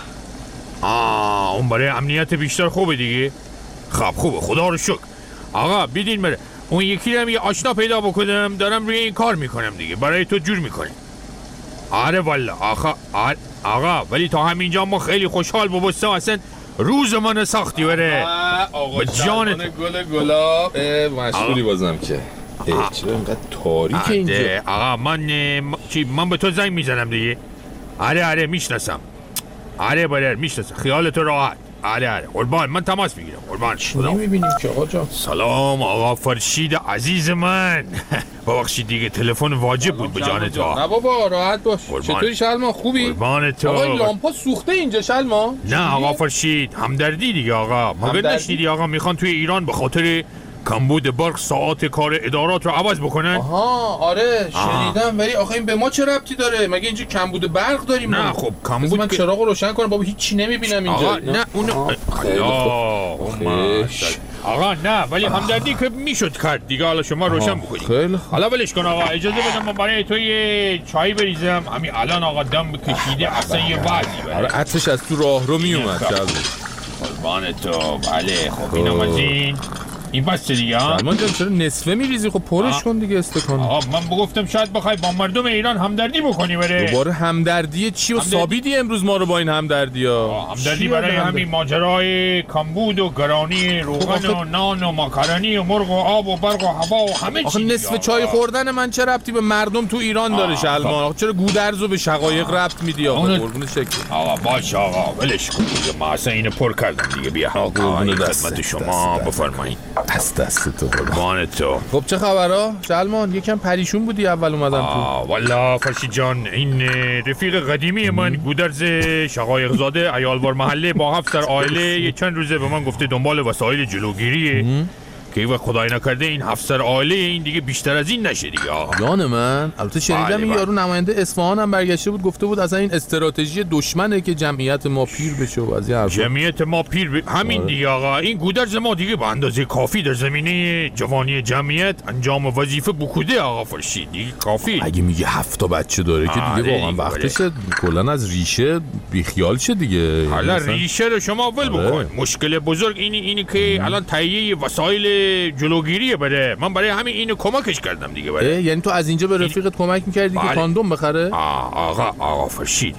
Speaker 16: آه اون برای امنیت بیشتر خوبه دیگه. خب خوبه خدا رو شکر. آقا بیدین بره اون یکی رو هم یه آشنا پیدا بکنم، دارم روی این کار میکنم دیگه، برای تو جور میکنم. آره والا آقا آقا ولی تا همینجا ما خیلی خوشحال ببستم، اصلا روز من ساختی بره
Speaker 11: آقا جان گل گلاب مشغولی بازم که چرا اینقدر تاریکه اینجا؟
Speaker 16: آقا من چی من به تو زنگ میزنم دیگه. آره آره میشناسم، آره برر میشناسم، خیالت راحت. آره آره قربان من تماس میگیرم قربان.
Speaker 11: چی نمیبینیم که آقا جان؟
Speaker 16: سلام آقا فرشید عزیز من. ببخشید دیگه تلفن واجب بود به جان تو.
Speaker 11: نه بابا راحت باش. چطوری شلما خوبی؟
Speaker 16: قربان تو.
Speaker 11: آقا این لامپا سوخته اینجا شلما؟
Speaker 16: نه آقا فرشید همدردی دیگه آقا. مگه نشنیدی آقا میخوان توی ایران به خاطر کمبود برق ساعت کار ادارات رو عوض بکنن؟
Speaker 11: آها آره شنیدم، ولی آخه این به ما چه ربطی داره؟ مگه اینجا کمبود برق داریم؟
Speaker 16: نه خب کمبود
Speaker 11: من چراغو روشن کنم بابا، هیچی نمیبینم اینجا.
Speaker 16: آقا نه اونو آقا نه ولی همدردی که میشد کرد دیگه، حالا شما روشن بکنید.
Speaker 11: خیلی
Speaker 16: حالا ولش کن آقا، اجازه بدم من برای تو یه چای بریزم. همین الان آقا دم کشیده اصلا یه وضعی.
Speaker 11: آره عطرش از تو راه رو میومد.
Speaker 16: قربان تو. بله خب اینم از این این بسته دیگه.
Speaker 11: سلمان جان چرا نصفه میریزی؟ خب پرش کن دیگه استکان.
Speaker 16: آقا من بگفتم شاید بخوای با مردم ایران همدردی بکنی بره.
Speaker 11: دوباره همدردی چی و ثابیدی امروز ما رو با این همدردیا؟
Speaker 16: همدردی برای همین ماجرای کمبود و گرانی روغن و نان و ماکارونی و مرغ و آب و برق و هوا و همه چی.
Speaker 11: آخه نصف چای خوردن من چه ربطی به مردم تو ایران داره شلمان؟ چرا گودرزو به شقایق ربط میدی آقا؟ قربون شکل.
Speaker 16: آقا باش آقا ولش کن دیگه، ما اصلا اینو پر کردم دیگه. بیا آقا خدمت شما بفرمایید.
Speaker 11: از دست تو قربان تو. خب چه خبرها سلمان؟ یکم پریشون بودی اول اومدم تو.
Speaker 1: والا فرشید جان، این رفیق قدیمی من گودرز شقایق زاده عیالوار محله با هفت سر عائله یه چند روزه به من گفته دنبال وسایل جلوگیریه که وقت خدای نکرده این هفت سر عائله این دیگه بیشتر از این نشه دیگه.
Speaker 11: یان من البته شنیدم این یارو نماینده اصفهان هم برگشته بود گفته بود اصلا این استراتژی دشمنه که جمعیت ما پیر بشه و از این حرفا.
Speaker 1: جمعیت ما پیر ب... همین دیگه آقا. این گودرز ما دیگه به اندازه کافی در زمینه جوانی جمعیت انجام وظیفه بکوده آقا فرشید دیگه کافی.
Speaker 11: اگه میگه هفت تا بچه داره که دیگه واقعا وقتشه کلا از ریشه بیخیال شه دیگه.
Speaker 1: حالا ریشه رو شما ول بکن. مشکل بزرگ اینی اینی که الان تهیه وسایل جلوگیریه بره. من برای همین اینو کمکش کردم دیگه بره.
Speaker 11: یعنی تو از اینجا به رفیقت کمک می‌کردی که کاندوم بخره؟
Speaker 1: آقا آقا فرشید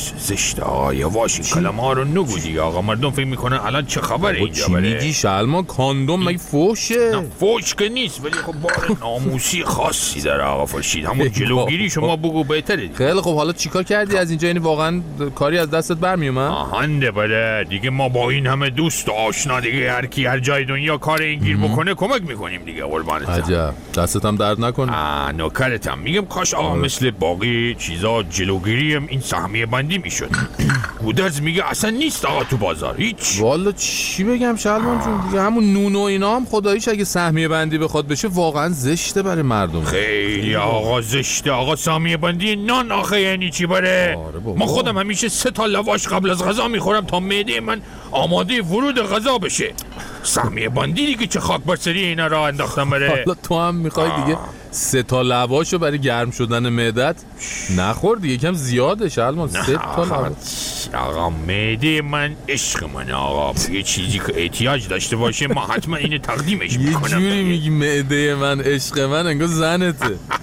Speaker 1: زشت آقا یواش این کلمه‌ها رو نگو دیگه آقا. مردم فکر میکنن الان چه خبره اینجا بره.
Speaker 11: چی میگی شلما؟ کاندوم مگه فوشه؟
Speaker 1: نه فوش که نیست ولی خب بار ناموسی خاصی داره آقا فرشید. همون جلوگیری شما بگو بهتره.
Speaker 11: خیلی خب حالا چیکار کردی از اینجا؟ یعنی واقعا کاری از دستت برمیومد؟
Speaker 1: آهنده بره دیگه. ما با این همه دوست و آشنا دیگه هر کی هر جای دنیا کار این گیر بکنه کمک میکنیم دیگه قربانت.
Speaker 11: عجب دستت هم درد نکنه.
Speaker 1: آ نوکرتم میگم کاش آقا مثل باقی چیزا جلوگیری هم این سهمیه بندی میشد. گودرز میگه اصلا نیست آقا تو بازار هیچ.
Speaker 11: والا چی بگم شلمان جون دیگه همون نون و اینا هم خداییش اگه سهمیه بندی بخواد بشه واقعا زشته برای مردم.
Speaker 1: خیلی آقا زشته آقا. سهمیه بندی نان آخه یعنی چی بره؟ ما خودم همیشه سه تا لواش قبل از غذا میخورم تا معده من آماده ورود غذا بشه. سهمیه بندی دیگه چه خاک بر سری اینا را انداختم بره.
Speaker 11: حالا تو هم میخوای دیگه سه تا لواشو برای گرم شدن معدت نخور دیگه کم زیاده شلمان. سه تا لواش
Speaker 1: آقا معده من عشق من آقا. یه چیزی که احتیاج داشته باشه ما حتما اینو تقدیمش میکنم.
Speaker 11: یه جوری میگی معده من عشق من انگار زنته.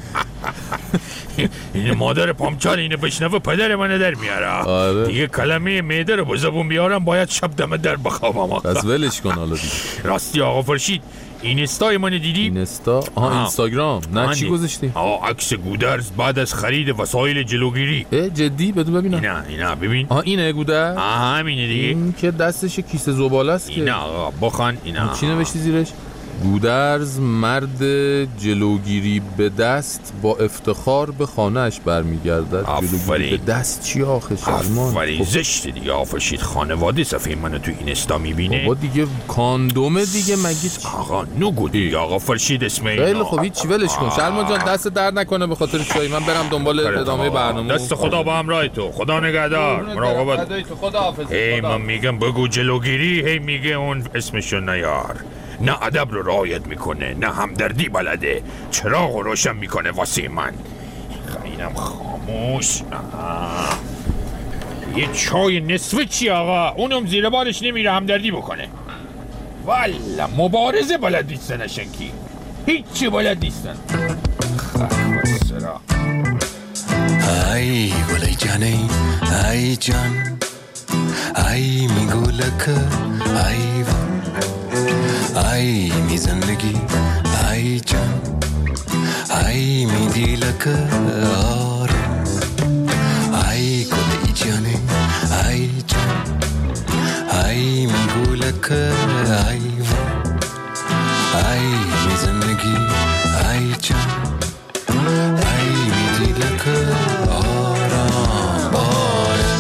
Speaker 1: این مادر پامچال اینو بشنوه پدر منو در میاره.
Speaker 11: آره.
Speaker 1: دیگه کلمه معده رو به زبون بیارم باید شب دم در بخوابم.
Speaker 11: پس ولش کن حالا دیگه.
Speaker 1: راستی آقا فرشید اینستای منو دیدی؟
Speaker 11: اینستا؟ آها اینستاگرام. نه چی گذاشتی؟
Speaker 1: آقا عکس گودرز بعد از خرید وسایل جلوگیری.
Speaker 11: اه جدی؟ بدو ببینم.
Speaker 1: اینا اینا ببین.
Speaker 11: آها اینه گودرز؟
Speaker 1: آها همینه دیگه.
Speaker 11: این که دستش کیسه زباله است که.
Speaker 1: اینا آقا بخوان اینا.
Speaker 11: چی نوشتی زیرش؟ گودرز مرد جلوگیری به دست با افتخار به خانه‌اش برمیگردد. جلوگیری به دست چی آخه شلمان؟
Speaker 1: آفرین زشت دیگه آفرشید. خانواده صفحه منو تو اینستا میبینه.
Speaker 11: بابا دیگه کاندومه دیگه مگه چی؟
Speaker 1: آقا نگو دیگه آقا فرشید اسم اینا.
Speaker 11: خیلی خوب هیچ ولش کن شلمان جان. دست درد نکنه به خاطر چای. من برم دنبال ادامه برنامه.
Speaker 1: دست خدا با همراه تو. خدا نگهدار. مراقبت.
Speaker 11: خدا حافظ.
Speaker 1: ای من میگم بگو جلوگیری هی میگه اون اسمشو نیار. نه ادب رو رعایت میکنه نه همدردی بلده. چراغ رو روشن میکنه واسه من. اینم خاموش. آه. یه چای نصفه چی آقا؟ اونم زیر بارش نمیره همدردی بکنه. والا مبارزه بلد نیستن اشنکی. هیچی بلد نیستن.
Speaker 22: ای گلی جانی ای جان ای میگولک ای ای می زندگی ای جان ای می دیلک آرم ای گلی جانی ای جان ای می گولک ای ای می زندگی ای جان ای می دیلک آرام بارم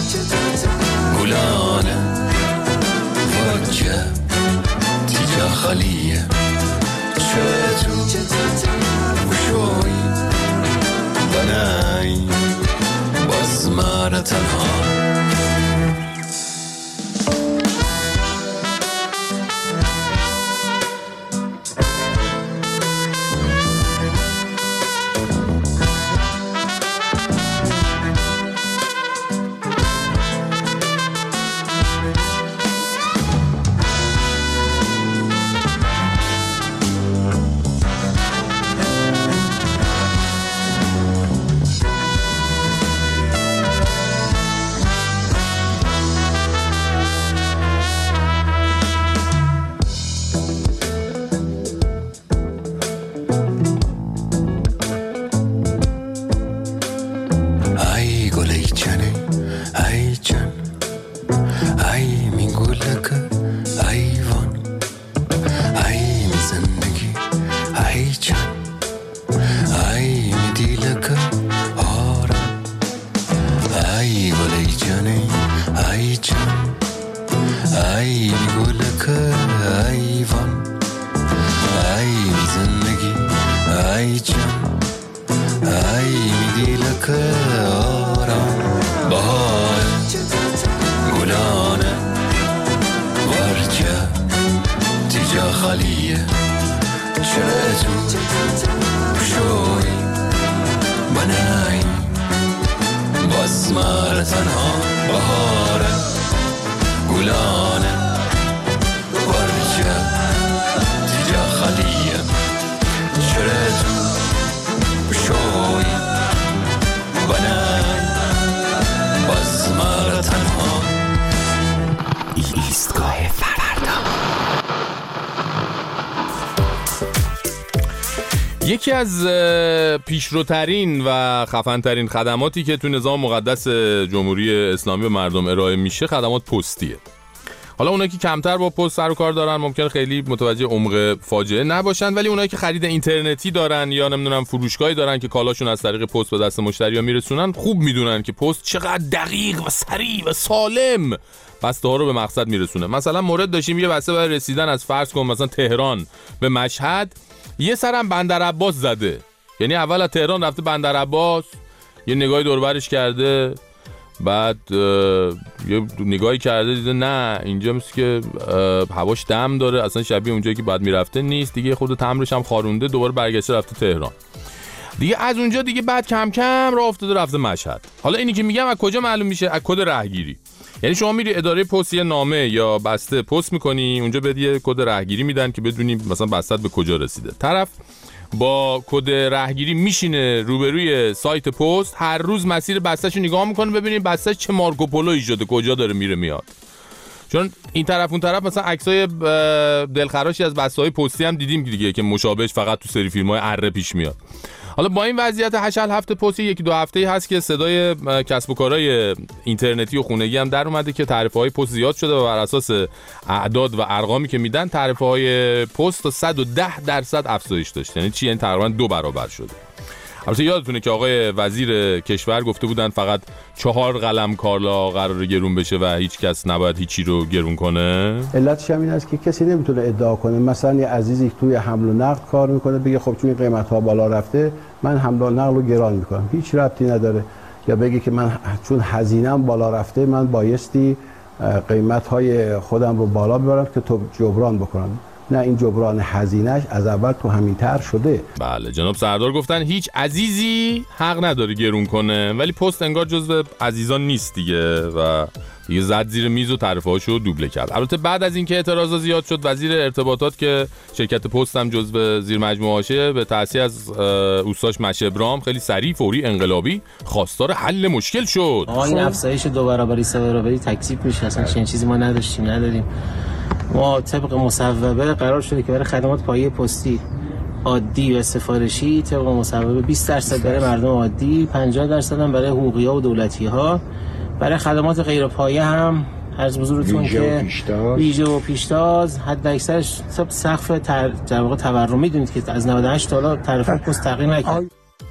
Speaker 22: گلانم وجه تیجا خالیه چه تو بشوی بنای ای جان ای دیلک آرام بهار گلانه ورجه تیجا خالیه چرا تو شوی بنای باز مال تنها بهاره گلانه ورجه تیجا خالیه چرا تو شوی بنای باز مال تنها
Speaker 11: ایستگاه فردا. یکی از پیشروترین و خفنترین خدماتی که تو نظام مقدس جمهوری اسلامی به مردم ارائه میشه خدمات پستیه. حالا اونایی که کمتر با پست سر و کار دارن ممکنه خیلی متوجه عمق فاجعه نباشن، ولی اونایی که خرید اینترنتی دارن یا نمیدونم فروشگاهی دارن که کالاشون از طریق پست به دست مشتری‌ها میرسونن خوب میدونن که پست چقدر دقیق و سریع و سالم بسته ها رو به مقصد میرسونه. مثلا مورد داشتیم یه بسته برای رسیدن از فرض کن مثلا تهران به مشهد یه سرم بندر عباس زده، یعنی اول از تهران رفته بندر عباس یه نگاهی دور برش کرده، بعد یه نگاهی کرده دیده نه اینجا مثل که هواش دم داره، اصلا شبیه اونجایی که بعد میرفته نیست دیگه، خود تمرش هم خارونده، دوباره برگشته رفته تهران دیگه. از اونجا دیگه بعد کم کم راه افتاده رفته مشهد. حالا اینی که میگم از کجا معلوم میشه؟ از کد راهگیری. یعنی شما میری اداره پست یه نامه یا بسته پست میکنی، اونجا بهت یه کد راهگیری میدن که بدونی مثلا بستت به کجا رسیده. طرف با کد راهگیری میشینه روبروی سایت پست، هر روز مسیر بسته‌شو نگاه میکنه ببینید بسته‌ش چه مارکوپولویی شده، کجا داره میره میاد. چون این طرف اون طرف مثلا عکسای دلخراشی از بسته‌های پستی هم دیدیم دیگه که مشابهش فقط تو سری فیلم‌های اره پیش میاد. حالا با این وضعیت هشل هفته پستی یکی دو هفته‌ای هست که صدای کسب و کارهای اینترنتی و خونگی هم در اومده که تعرفه‌های پست زیاد شده و بر اساس اعداد و ارقامی که میدن تعرفه‌های پست تا صد و ده درصد افزایش داشته. یعنی چی؟ یعنی تقریبا دو برابر شده. البته یادتونه که آقای وزیر کشور گفته بودن فقط چهار قلم کالا قراره گرون بشه و هیچ کس نباید هیچی رو گرون کنه.
Speaker 2: علتش هم این است که کسی نمیتونه ادعا کنه مثلا یه عزیزی توی حمل و نقل کار میکنه بگه خب چون قیمت ها بالا رفته من حمل و نقل رو گران میکنم، هیچ ربطی نداره. یا بگه که من چون هزینه‌ام بالا رفته من بایستی قیمت های خودم رو بالا ببرم که تو جبران بکنم. نه، این جبران هزینه‌اش از اول تو همین طرح شده.
Speaker 11: بله، جناب سردار گفتن هیچ عزیزی حق نداره گرون کنه، ولی پست انگار جزو عزیزان نیست دیگه و دیگه زد زیر میز و تعرفه‌هاشو دوبله کرد. البته بعد از اینکه اعتراضا زیاد شد وزیر ارتباطات که شرکت پست هم جزو زیر مجموعه‌اشه به تأسیس از اوستاش مشهبرام خیلی سریع، فوری، انقلابی خواستار حل مشکل شد.
Speaker 3: آقا این افزایش دو برابری سه برابری تکذیب میشه، اصلا چنین چیزی ما نداشتیم نداریم. ما طبق مصوبه قرار شده که برای خدمات پایه پستی عادی و سفارشی طبق مصوبه بیست درصد برای مردم عادی، پنجاه درصد هم برای حقوقی‌ها و دولتی‌ها. برای خدمات غیر پایه هم عرض حضورتون که ویژه و پیشتاز حد اکثرش سقف در واقع تورم میدونید که از نود و هشت تا حالا تعرفه پست تغییر نکرد.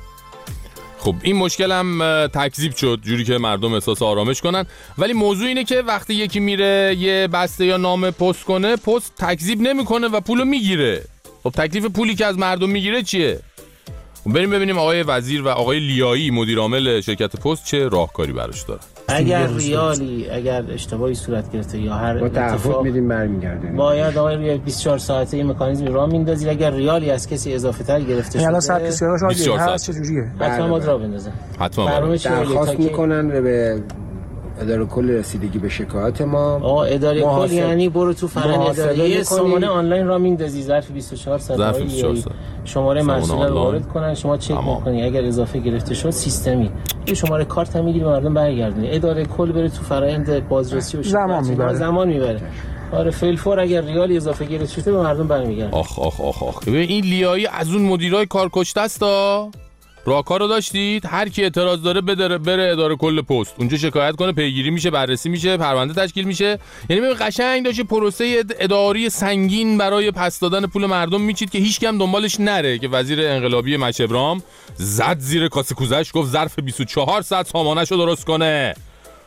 Speaker 11: خب این مشکل هم تکذیب شد جوری که مردم احساس آرامش کنن، ولی موضوع اینه که وقتی یکی میره یه بسته یا نامه پست کنه پست تکذیب نمیکنه و پولو میگیره. خب تکلیف پولی که از مردم میگیره چیه؟ بریم ببینیم آقای وزیر و آقای لیایی مدیر عامل شرکت پست چه راهکاری براش دارن.
Speaker 3: اگر ریالی اگر اشتباهی صورت گرفته یا هر
Speaker 23: با تعهد میدیم برمیگردیم،
Speaker 3: باید آقای بیست و چهار ساعته این مکانیزمی راه میندازید. اگر ریالی از کسی اضافه تر گرفته شده
Speaker 23: الان ساعت بیست و چهار هست چجوریه؟
Speaker 3: حتما باید راه بندازن.
Speaker 11: حتما
Speaker 23: درخواست میکنن به اداره کل رسیدگی به شکایت ما.
Speaker 3: آقا اداره کل یعنی برو تو فرآیند اداری سامانه آنلاین را میندازی ظرف بیست و چهار ساعت شماره مسئول رو وارد کنن، شما چک میکنی اگر اضافه گرفته شد سیستمی یه شماره کارت هم میگیری به مردم برگردونی. اداره کل بره تو فرآیند بازرسی و
Speaker 23: زمان میبره
Speaker 3: زمان میبره آره فیل فور اگر ریالی اضافه گرفته شده به مردم برمیگرده.
Speaker 11: آخ آخ آخ آخ ببین این لیایی از اون مدیرای کار کشته استا. راهکار رو داشتید، هر کی اعتراض داره بره بره اداره کل پست، اونجا شکایت کنه، پیگیری میشه، بررسی میشه، پرونده تشکیل میشه. یعنی ببین قشنگ داشت پروسه اداری سنگین برای پس دادن پول مردم میچید که هیچ کم دنبالش نره که وزیر انقلابی مشهبرام زد زیر کاسه کوزش گفت ظرف بیست و چهار ساعت سامانه‌شو درست کنه.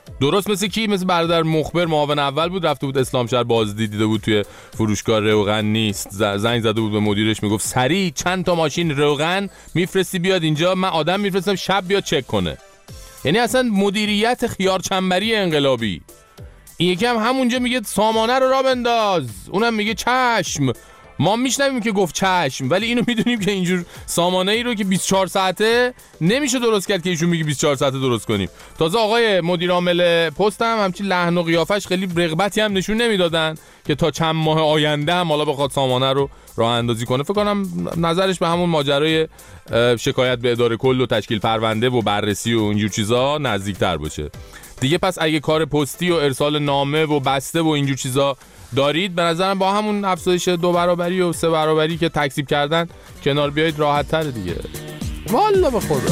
Speaker 11: درست مثل کی؟ مثل برادر مخبر معاون اول بود، رفته بود اسلامشهر بازدید دیده بود توی فروشگاه روغن نیست، زنگ زده بود به مدیرش میگفت سریع چند تا ماشین روغن میفرستی بیاد اینجا، من آدم میفرستم شب بیاد چک کنه. یعنی اصلا مدیریت خیار چنبری انقلابی. این یکی هم همونجا میگه سامانه رو راه بنداز، اونم میگه چشم. ما میشنویم که گفت چشم، ولی اینو میدونیم که اینجور سامانه ای رو که بیست و چهار ساعته نمیشه درست کرد که ایشون میگه بیست و چهار ساعته درست کنیم. تازه آقای مدیر عامل پست هم همچین لحن و قیافش خیلی رغبتی هم نشون نمیدادن که تا چند ماه آینده هم حالا بخواد سامانه رو راه اندازی کنه. فکر کنم نظرش به همون ماجرای شکایت به اداره کل و تشکیل پرونده و بررسی و اینجور چیزا نزدیکتر باشه دیگه. پس اگه کار پستی و ارسال نامه و بسته و اینجور چیزا دارید، به نظرم با همون افزایش دو برابری و سه برابری که تکذیب کردن کنار بیایید، راحت تر دیگه. والا به خدا.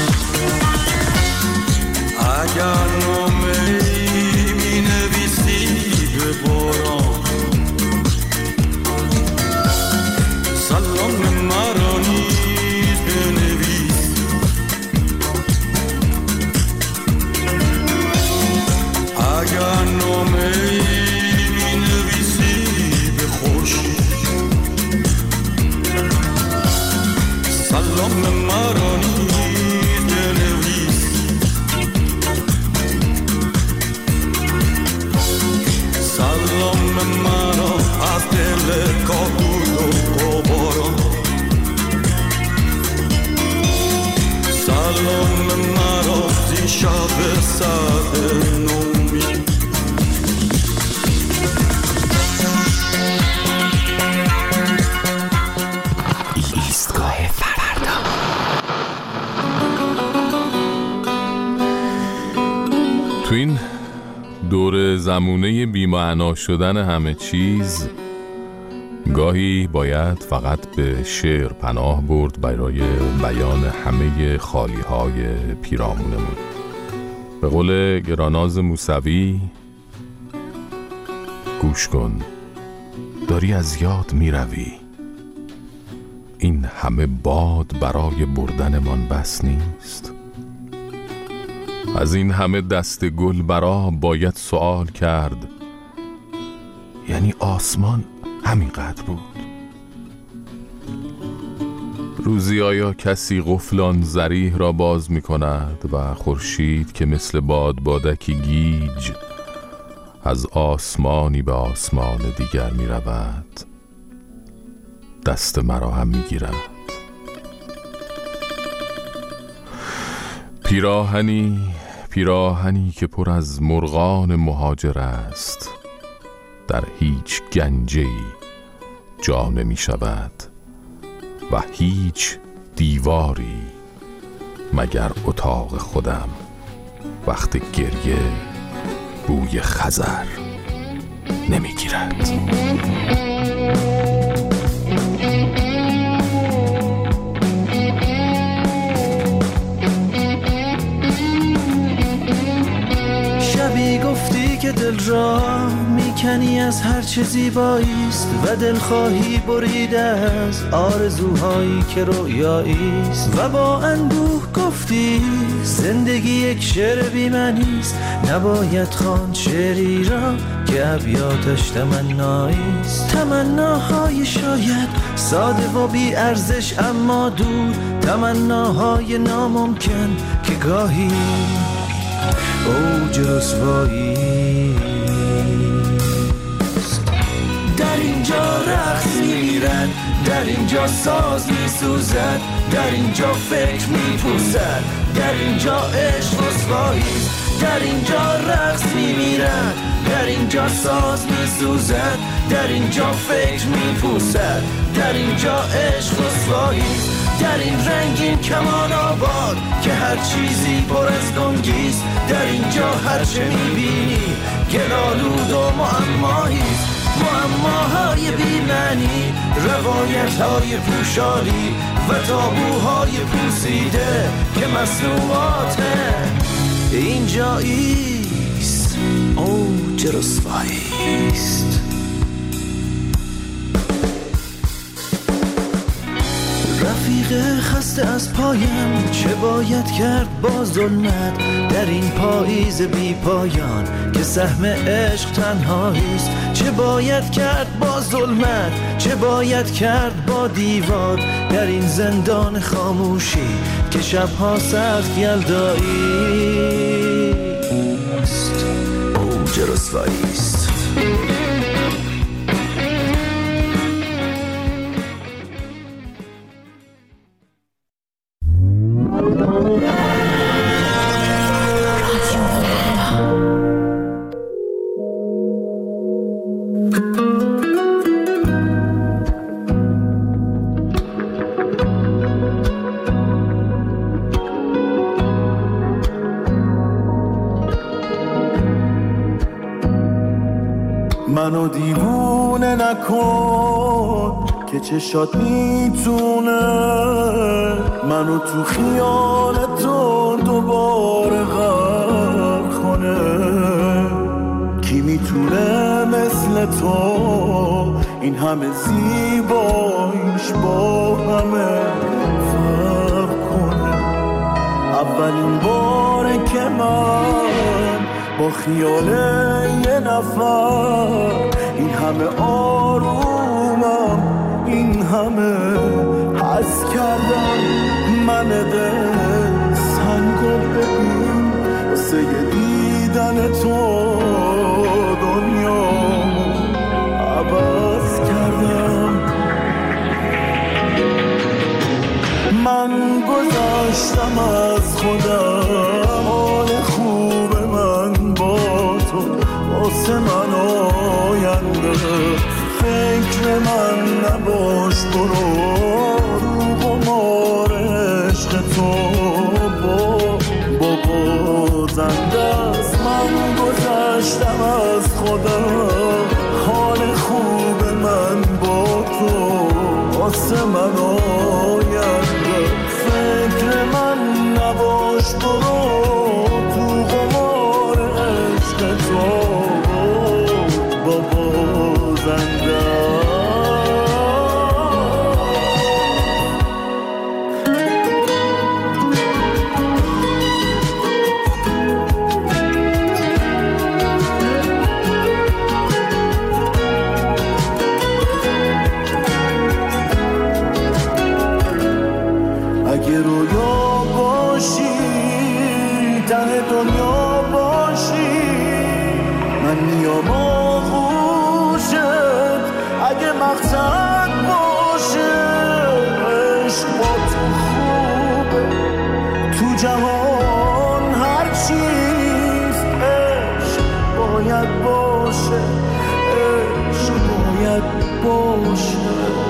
Speaker 15: اگر نامه می نویسی به باران، سلام مرا نیز بنویس. اگر نامه سلام مرا نیز بنویس. سلام مرا از دل کاهود و غباران، سلام مرا زی شب سرد نومی.
Speaker 11: تو این دور زمونه بی‌معنا شدن همه چیز، گاهی باید فقط به شعر پناه برد برای بیان همه خالی‌های پیرامونمون. به قول گراناز موسوی، گوش کن داری از یاد میروی، این همه باد برای بردنمان بس نیست. از این همه دست گل برا باید سوال کرد، یعنی آسمان همینقدر بود؟ روزی آیا کسی قفلان ذریح را باز می کند و خورشید که مثل باد بادکی گیج از آسمانی به آسمان دیگر می رود، دست مرا هم می گیرد؟ پیراهنی پیراهنی که پر از مرغان مهاجر است، در هیچ گنجه‌ای جا نمی شود و هیچ دیواری مگر اتاق خودم وقت گریه بوی خزر نمی گیرد.
Speaker 4: شبی گفتی که دل را میکنی از هر چه زیباییست و دل خواهی بریده از آرزوهایی که رویاییست، و با اندوه گفتی زندگی یک شعر بی‌معنیست، نباید خواند شعری را که ابیاتش تمناییست. تمناهای شاید ساده و بی ارزش اما دور، تمناهای ناممکن که گاهی اوج رسواییست. در اینجا رقص می‌گیرد، در اینجا ساز می‌سوزد، در اینجا فکر می‌پوسد، در اینجا عشق رسواییست. در اینجا رقص می‌میرد، در اینجا ساز می‌سوزد، در اینجا فکر می‌پوسد، در اینجا عشق رسواییست. در این رنگین کمان آباد که هر چیزی پر از گنگیست، در اینجا هر چه میبینی گلالود و معماییست. معماهای بی‌معنی، روایتهای پوشالی و تابوهای پوسیده که مصنوعات اینجاییست، اوج رسواییست. رفیق دقیقه خسته از پایم، چه باید کرد با ظلمت در این پاییز بی پایان که سهم عشق تنهاییست. چه باید کرد با ظلمت، چه باید کرد با دیوار در این زندان خاموشی که شبها سخت یلداییست. اوج رسواییست. منو دیوونه نکن که چشات میتونه منو تو خیال تو دوباره غرق کنه. کی میتونه مثل تو این همه زیباییش با همه فرق کنه. اولین باره که من با خیال یه نفر این همه آرومم، این همه حس کردم. من دل سنگو ببین واسه دیدن تو دنیا عوض کردم. من گذاشتم از خودم حال خوب من با تو واسه من آینده. فکر من نباش برو رو قمار عشق تو با بابا زنده است. من گذاشتم از خودم حال خوب من با تو واسه من آینده. فکر من نباش برو تو قمار عشق تو بابا زنده. اگه رویا باشی ته دنیا باشی من میام آغوشت. اگه مقصد باشه عشق با تو خوبه تو جهان هر چیز عشق باید باشه، عشق باید باشه.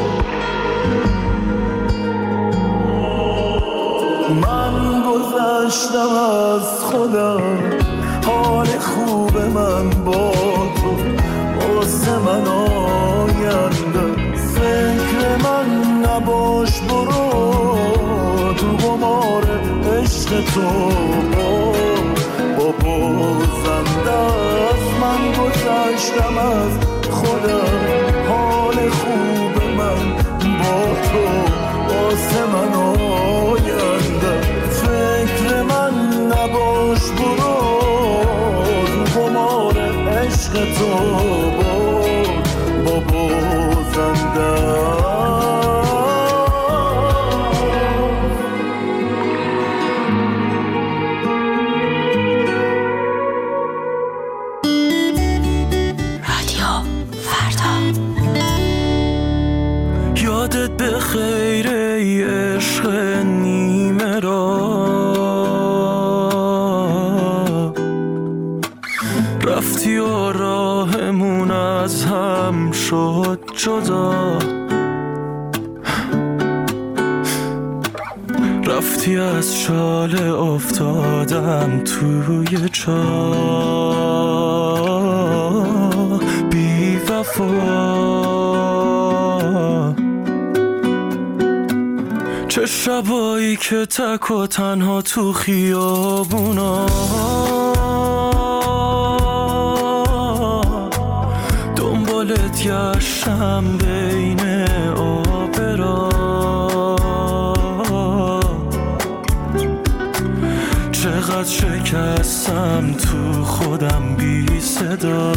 Speaker 4: من گذشتم از خودم حال خوب من با تو واسه من آینده. فکر من نباش برو تو قمار عشق تو بابا زنده است. من گذشتم از خودم حال خوب من با تو واسه من آینده. فکر من نباش برو تو قمار عشق تو بابا زنده. یادت به خیر ای عشق نیمه را رفتی و راهمون از هم شد جدا. رفتی از شاله افتادم توی چاه بی وفا. چه شبایی که تک و تنها تو خیابونا دنبالت گشتم بین آبرا. چقدر شکستم تو خودم بی صدا.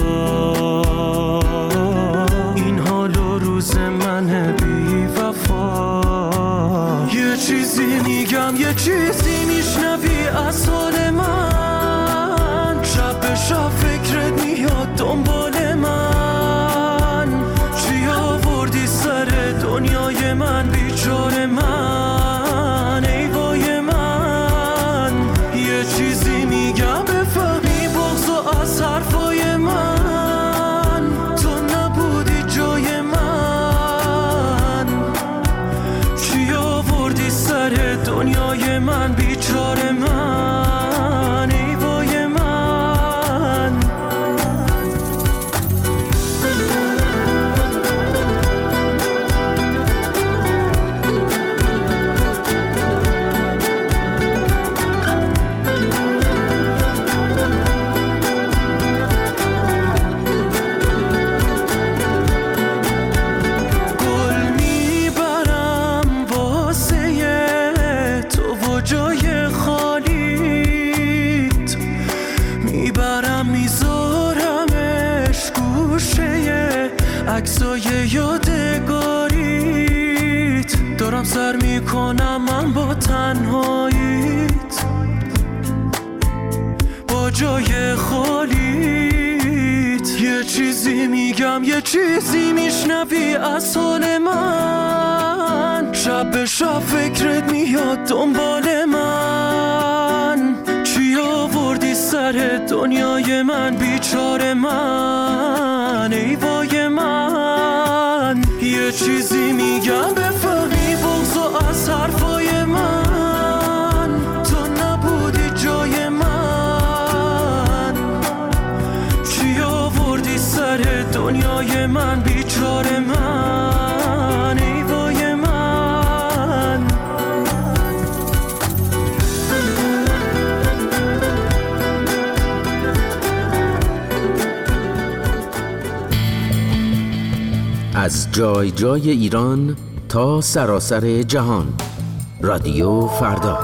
Speaker 4: این حال و روز من بی وفا. یه چیزی میگم یه چیزی میشنوی از حال من. شب به شب فکرت میاد دنبال من. چی آوردی سر دنیای من بیچاره من. ای وای من. یه چیزی میگم بفهمی بغض و از حرفای من. تو نبودی جای من. چی آوردی سر دنیای من بیچاره من. ای وای من. عکسای یادگاریت دارم سر میکنم من با تنهاییت. با جای خالیت. یه چیزی میگم یه چیزی میشنوی از حال من. شب به شب فکرت میاد دنبال من. چی آوردی سر دنیای من بیچاره من. ای وای من. یه چیزی میگم بفهمی بغض و از حرفای من. تو نبودی جای من. چی آوردی سر دنیای من بیچاره من. ای وای من.
Speaker 5: از جای جای ایران تا سراسر جهان. رادیو فردا.